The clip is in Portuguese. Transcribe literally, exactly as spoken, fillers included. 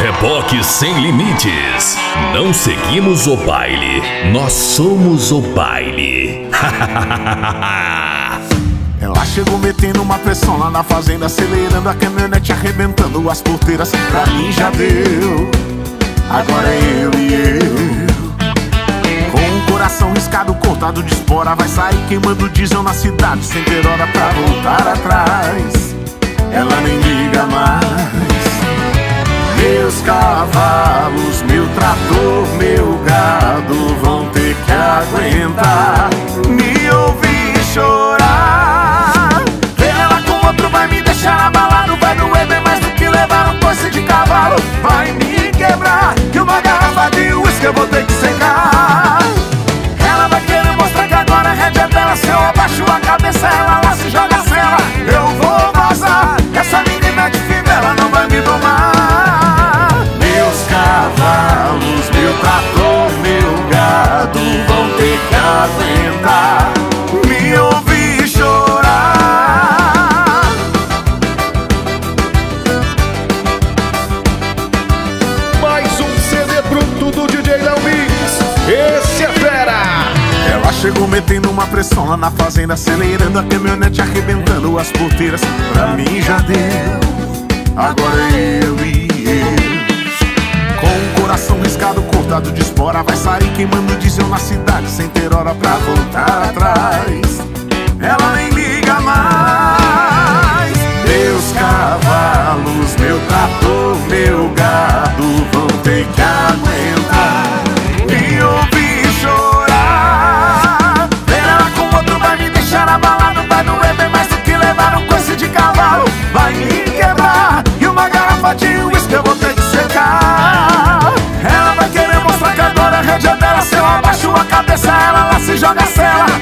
Reboque Sem Limites. Não seguimos o baile, nós somos o baile. Ela chegou metendo uma pressão lá na fazenda, acelerando a caminhonete, arrebentando as porteiras. Pra mim já deu, agora é eu e eu. Com o coração riscado, cortado de espora, vai sair queimando diesel na cidade, sem ter hora pra voltar atrás. Ela nem liga mais. Meus cavalos, meu trator, meu gado vão ter que aguentar me ouvir chorar. Ver ela com outro vai me deixar abalado, vai doer bem mais do que levar um coice de cavalo. Vai me quebrar, que uma garrafa de uísque eu vou ter que secar. Ela vai querer mostrar que agora a rédea dela, se eu abaixo a cabeça ela lá se joga a cela. Eu vou vazar, essa menina de fivela não vai me domar. Cavalos, meu trator, meu gado vão ter que aguentar me ouvir chorar. Mais um C D bruto do D J Léo Mix. Esse é fera. Ela chegou metendo uma pressão lá na fazenda, acelerando a caminhonete, arrebentando as porteiras. Pra mim já deu, agora é eu e eu. Com o coração riscado, cortado de espora, vai sair queimando diesel na cidade, sem ter hora pra voltar atrás. Ela nem liga mais. Meus cavalos, meu trator, meu gado vão ter que aguentar me ouvir chorar. Ver ela com outro vai me deixar abalado, vai doer bem mais do que levar um coice de cavalo. Vai me quebrar, e uma garrafa de uísque eu vou ter que secar. Ela vai querer mostrar que agora a rédea dela, se eu abaixo a cabeça ela lá se joga a cela.